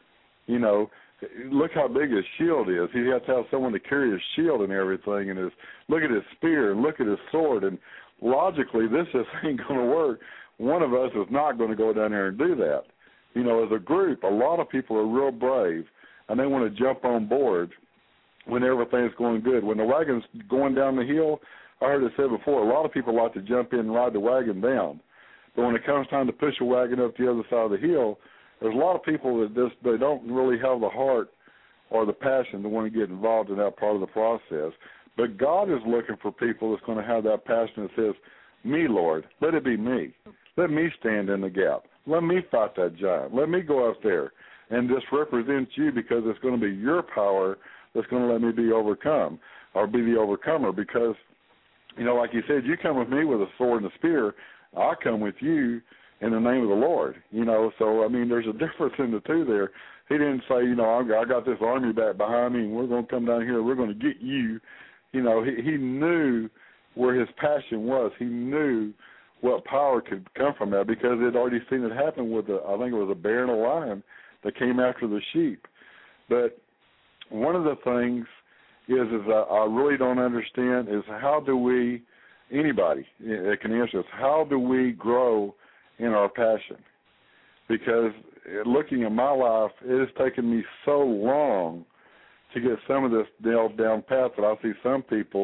Speaker 5: Look how big his shield is. He has to have someone to carry his shield and everything. And look at his spear and look at his sword. And logically, this just ain't going to work. One of us is not going to go down there and do that. As a group, a lot of people are real brave, and they want to jump on board when everything's going good. When the wagon's going down the hill, I heard it said before, a lot of people like to jump in and ride the wagon down. But when it comes time to push a wagon up the other side of the hill, there's a lot of people that they don't really have the heart or the passion to want to get involved in that part of the process. But God is looking for people that's going to have that passion that says, me, Lord, let it be me. Let me stand in the gap. Let me fight that giant. Let me go up there and just represent you, because it's going to be your power that's going to let me be overcome or be the overcomer. Because, like you said, you come with me with a sword and a spear. I come with you in the name of the Lord. So, there's a difference in the two there. He didn't say, I got this army back behind me and we're going to come down here and we're going to get you. He knew where his passion was. He knew what power could come from that, because they'd already seen it happen with I think it was a bear and a lion that came after the sheep. But one of the things is I really don't understand is how do we, anybody that can answer this, how do we grow in our passion? Because looking at my life, it has taken me so long to get some of this nailed down path that I see some people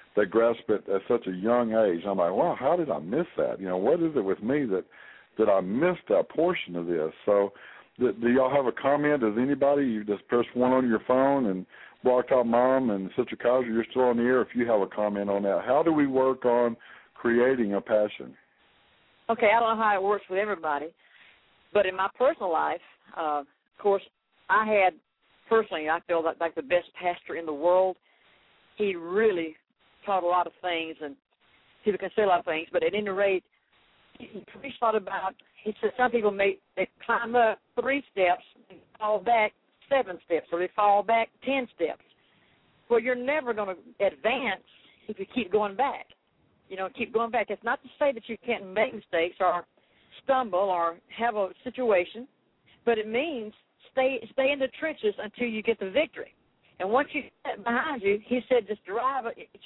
Speaker 5: that grasp it at such a young age. I'm like, wow, how did I miss that? What is it with me that I missed that portion of this? So do y'all have a comment? Does anybody, you just press one on your phone, and Blog Talk Mom and Sister Kaiser, you're still on the air if you have a comment on that. How do we work on creating a passion?
Speaker 6: Okay, I don't know how it works with everybody, but in my personal life, of course, I feel like the best pastor in the world. He really taught a lot of things, and people can say a lot of things, but at any rate, he thought about, he said some people they climb up 3 steps and fall back 7 steps, or they fall back 10 steps. Well, you're never going to advance if you keep going back. Keep going back. It's not to say that you can't make mistakes or stumble or have a situation, but it means stay in the trenches until you get the victory. And once you get behind you, he said, just drive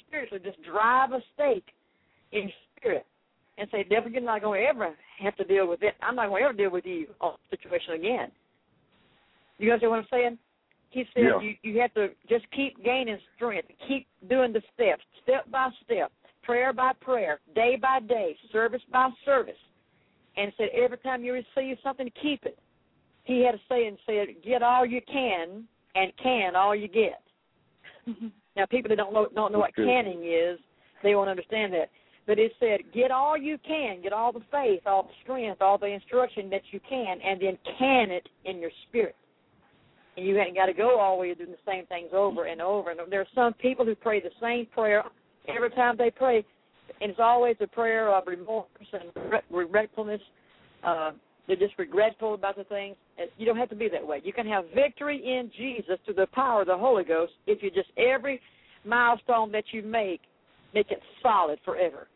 Speaker 6: a stake in spirit and say, devil, you're not going to ever have to deal with it. I'm not going to ever deal with you on the situation again. You understand what I'm saying? He said you have to just keep gaining strength, keep doing the steps, step by step, prayer by prayer, day by day, service by service. And said every time you receive something, keep it. He had a saying, said, get all you can and can all you get. Now, people that don't know what canning is, they won't understand that. But it said, get all you can, get all the faith, all the strength, all the instruction that you can, and then can it in your spirit. And you ain't got to go all the way doing the same things over and over. And there are some people who pray the same prayer every time they pray, and it's always a prayer of remorse and regretfulness. They're just regretful about the things. You don't have to be that way. You can have victory in Jesus through the power of the Holy Ghost if you just, every milestone that you make it solid forever.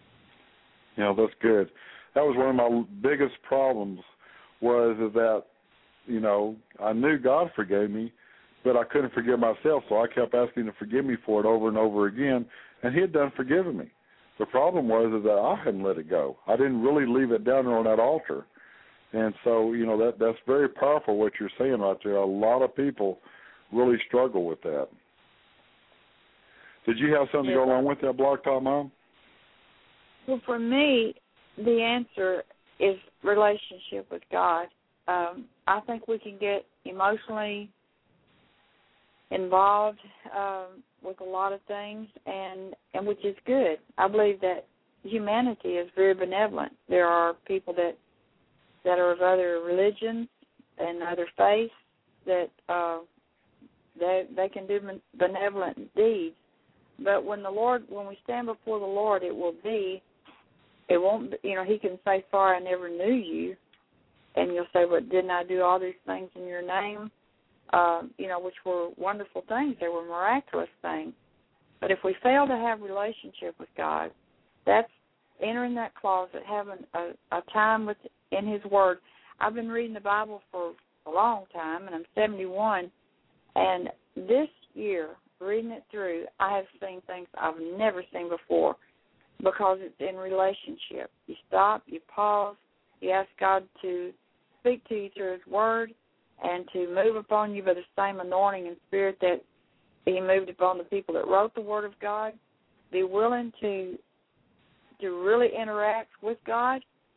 Speaker 5: That's good. That was one of my biggest problems was that, I knew God forgave me, but I couldn't forgive myself, so I kept asking to forgive me for it over and over again, and he had done forgiven me. The problem was that I hadn't let it go. I didn't really leave it down there on that altar. And so, that's very powerful what you're saying right there. A lot of people really struggle with that. Did you have something to go along with that, Blog Talk Mom?
Speaker 4: Well, for me, the answer is relationship with God. I think we can get emotionally involved with a lot of things, and which is good. I believe that humanity is very benevolent. There are people that are of other religions and other faiths that they can do benevolent deeds. But when we stand before the Lord, it won't be, he can say, sorry, I never knew you. And you'll say, but didn't I do all these things in your name? Which were wonderful things. They were miraculous things. But if we fail to have relationship with God, that's entering that closet, having a time in His Word. I've been reading the Bible for a long time, and I'm 71. And this year, reading it through, I have seen things I've never seen before because it's in relationship. You stop, you pause, you ask God to speak to you through His Word and to move upon you by the same anointing and spirit that He moved upon the people that wrote the Word of God. Be willing to really interact with God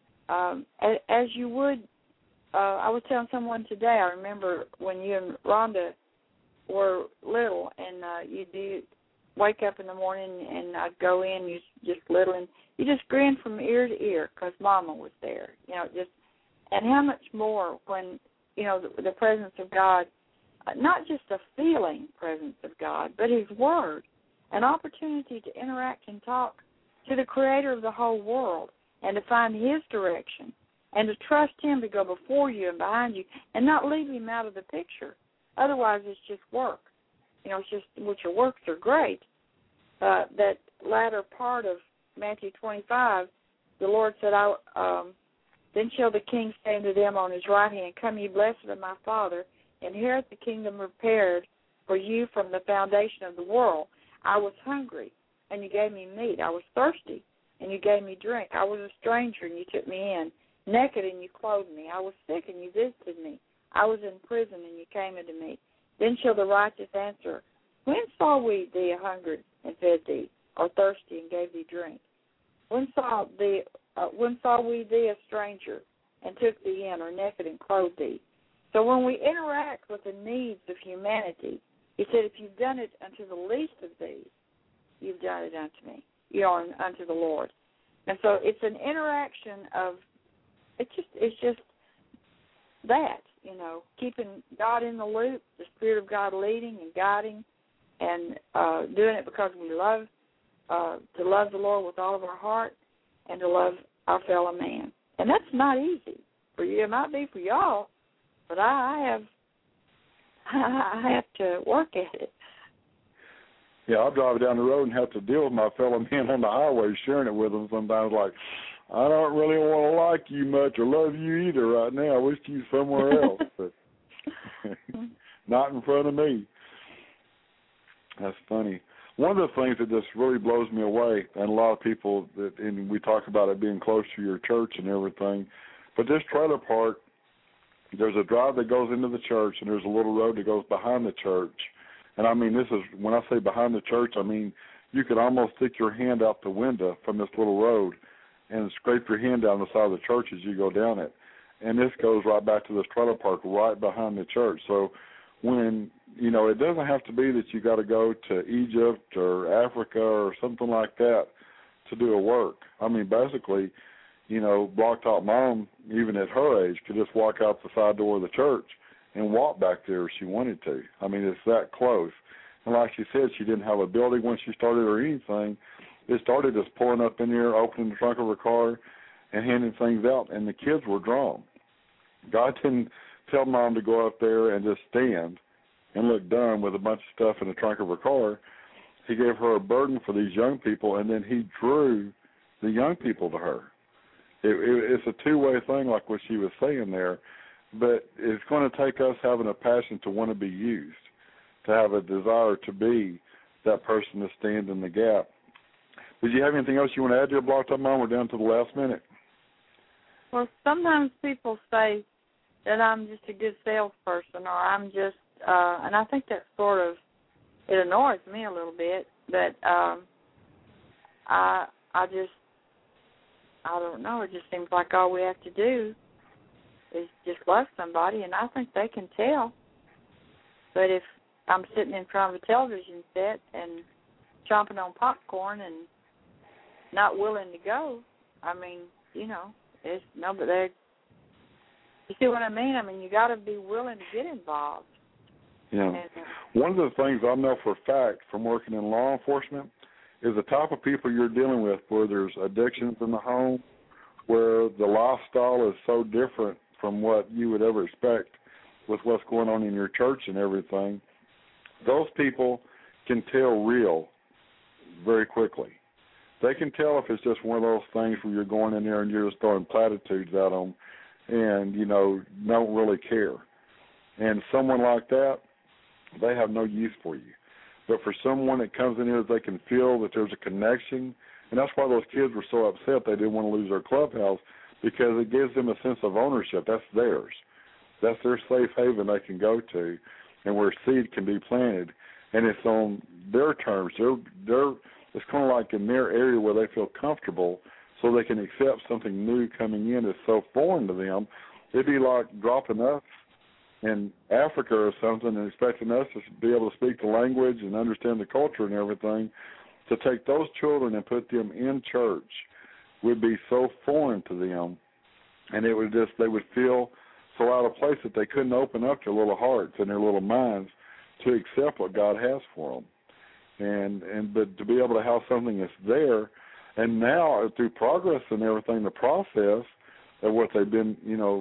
Speaker 4: as you would. I was telling someone today, I remember when you and Rhonda were little, and you do wake up in the morning, and I'd go in, you just little, and you just grinned from ear to ear because Mama was there. And how much more when, the presence of God, not just a feeling presence of God, but His Word, an opportunity to interact and talk to the Creator of the whole world and to find His direction and to trust Him to go before you and behind you and not leave Him out of the picture. Otherwise, it's just work. It's just, which your works are great. That latter part of Matthew 25, the Lord said, then shall the King say unto them on His right hand, come ye blessed of my Father, inherit the kingdom prepared for you from the foundation of the world. I was hungry, and you gave me meat. I was thirsty, and you gave me drink. I was a stranger, and you took me in. Naked, and you clothed me. I was sick, and you visited me. I was in prison, and you came unto me. Then shall the righteous answer, when saw we thee a hungered and fed thee, or thirsty, and gave thee drink? When saw we thee a stranger, and took thee in, or naked and clothed thee? So when we interact with the needs of humanity, he said, if you've done it unto the least of these, you've done it unto me, unto the Lord. And so it's an interaction of, it's just that, keeping God in the loop, the Spirit of God leading and guiding, and doing it because we love, to love the Lord with all of our heart and to love our fellow man. And that's not easy for you. It might be for y'all, but I have to work at it.
Speaker 5: Yeah, I'll drive down the road and have to deal with my fellow men on the highway, sharing it with them sometimes, like, I don't really want to like you much or love you either right now. I wish you somewhere else, but not in front of me. That's funny. One of the things that just really blows me away, and a lot of people, and we talk about it being close to your church and everything, but this trailer park, there's a drive that goes into the church, and there's a little road that goes behind the church. And I mean, this is, when I say behind the church, I mean, you could almost stick your hand out the window from this little road and scrape your hand down the side of the church as you go down it. And this goes right back to this trailer park right behind the church. So when, it doesn't have to be that you got to go to Egypt or Africa or something like that to do a work. I mean, basically, Blacktop Mom, even at her age, could just walk out the side door of the church and walk back there if she wanted to. I mean, it's that close. And like she said, she didn't have a building when she started or anything. It started just pulling up in there, opening the trunk of her car, and handing things out, and the kids were drawn. God didn't tell Mom to go up there and just stand and look dumb with a bunch of stuff in the trunk of her car. He gave her a burden for these young people, and then he drew the young people to her. It's a two-way thing, like what she was saying there. But it's going to take us having a passion to want to be used, to have a desire to be that person to stand in the gap. Did you have anything else you want to add to your Blacktop Mom? We're down to the last minute.
Speaker 4: Well, sometimes people say that I'm just a good salesperson, or I'm just, and I think that sort of, it annoys me a little bit, but I don't know, it just seems like all we have to do is just love somebody, and I think they can tell. But if I'm sitting in front of a television set and chomping on popcorn and not willing to go, I mean, it's but they. You see what I mean? I mean, you got to be willing to get involved.
Speaker 5: Yeah.
Speaker 4: And,
Speaker 5: one of the things I know for a fact from working in law enforcement is the type of people you're dealing with, where there's addictions in the home, where the lifestyle is so different from what you would ever expect with what's going on in your church and everything. Those people can tell real very quickly. They can tell if it's just one of those things where you're going in there and you're just throwing platitudes at them and, don't really care. And someone like that, they have no use for you. But for someone that comes in here, they can feel that there's a connection. And that's why those kids were so upset they didn't want to lose their clubhouse, because it gives them a sense of ownership. That's theirs. That's their safe haven they can go to, and where seed can be planted. And it's on their terms. It's kind of like in their area where they feel comfortable, so they can accept something new coming in that's so foreign to them. It'd be like dropping us in Africa or something and expecting us to be able to speak the language and understand the culture and everything. To take those children and put them in church would be so foreign to them, and they would feel so out of place that they couldn't open up their little hearts and their little minds to accept what God has for them. But to be able to have something that's there, and now through progress and everything, the process of what they've been,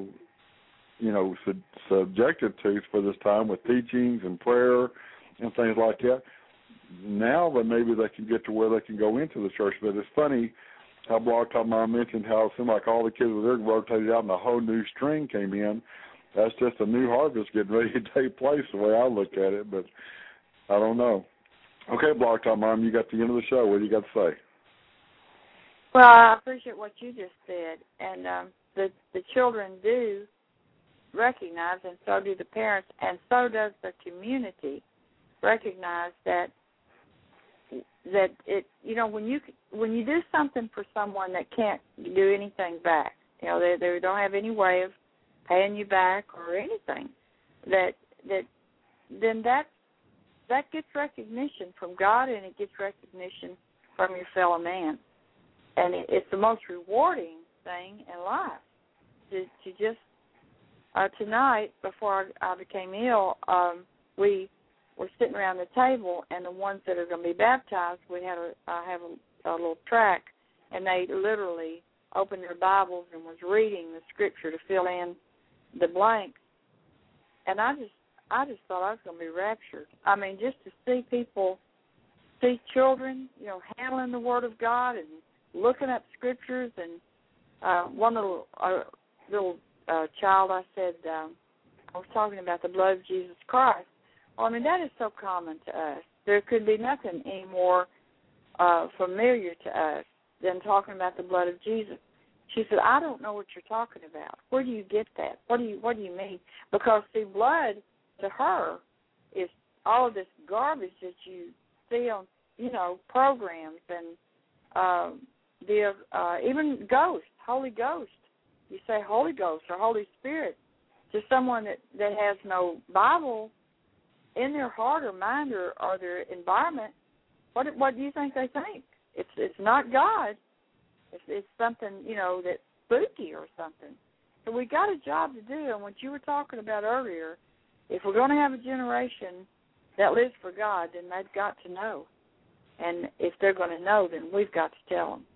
Speaker 5: subjected to for this time with teachings and prayer and things like that, now that maybe they can get to where they can go into the church. But it's funny how Blacktop Mom mentioned how it seemed like all the kids were there rotated out and a whole new string came in. That's just a new harvest getting ready to take place, the way I look at it, but I don't know. Okay, Blacktop Mom, you got the end of the show. What do you got to say?
Speaker 4: Well, I appreciate what you just said, and the children do recognize, and so do the parents, and so does the community recognize that that it, you know, when you do something for someone that can't do anything back, you know, they don't have any way of paying you back or anything, then that gets recognition from God, and it gets recognition from your fellow man, and it's the most rewarding thing in life to just tonight before I became ill, we were sitting around the table, and the ones that are going to be baptized, I have a little tract, and they literally opened their Bibles and was reading the scripture to fill in the blanks, and I just thought I was going to be raptured. I mean, just to see people, see children, you know, handling the Word of God and looking up scriptures, and one little child, I said, I was talking about the blood of Jesus Christ. Well, I mean, that is so common to us. There could be nothing any more familiar to us than talking about the blood of Jesus. She said, I don't know what you're talking about. Where do you get that? What do you mean? Because, see, blood to her is all of this garbage that you see on, you know, programs and even ghost, Holy Ghost. You say Holy Ghost or Holy Spirit to someone that has no Bible in their heart or mind or their environment. What do you think they think? It's not God. It's something, you know, that's spooky or something. So we got a job to do. And what you were talking about earlier, if we're going to have a generation that lives for God, then they've got to know. And if they're going to know, then we've got to tell them.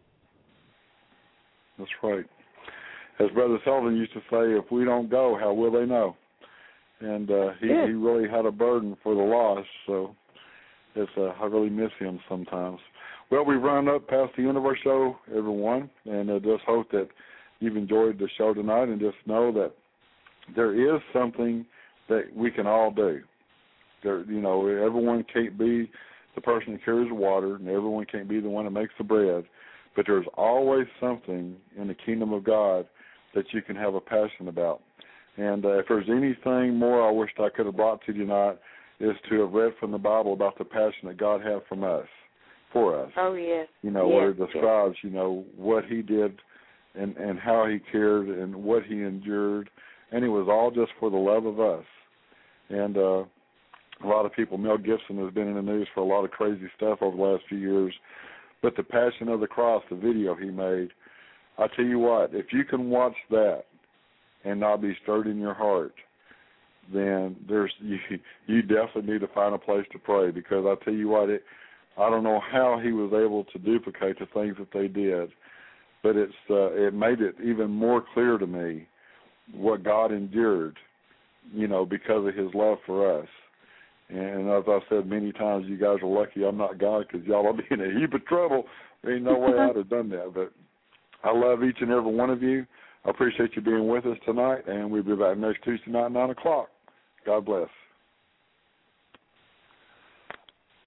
Speaker 5: That's right. As Brother Sullivan used to say, if we don't go, how will they know? And he really had a burden for the lost, so I really miss him sometimes. Well, we've run up past the end of our show, everyone, and I just hope that you've enjoyed the show tonight, and just know that there is something that we can all do. There, you know, everyone can't be the person that carries the water, and everyone can't be the one that makes the bread, but there's always something in the kingdom of God that you can have a passion about. And if there's anything more I wished I could have brought to you tonight, is to have read from the Bible about the passion that God had for us.
Speaker 4: Oh, yes.
Speaker 5: You know, where it describes, you know, what he did and how he cared and what he endured. And it was all just for the love of us. And a lot of people, Mel Gibson has been in the news for a lot of crazy stuff over the last few years. But the Passion of the Cross, the video he made, I tell you what, if you can watch that and not be stirred in your heart, then you definitely need to find a place to pray, because I tell you what, I don't know how he was able to duplicate the things that they did, but it made it even more clear to me what God endured, you know, because of his love for us. And as I said many times, you guys are lucky I'm not God, because y'all will be in a heap of trouble. There ain't no way I'd have done that. But I love each and every one of you. I appreciate you being with us tonight, and we'll be back next Tuesday night at 9 o'clock. God bless.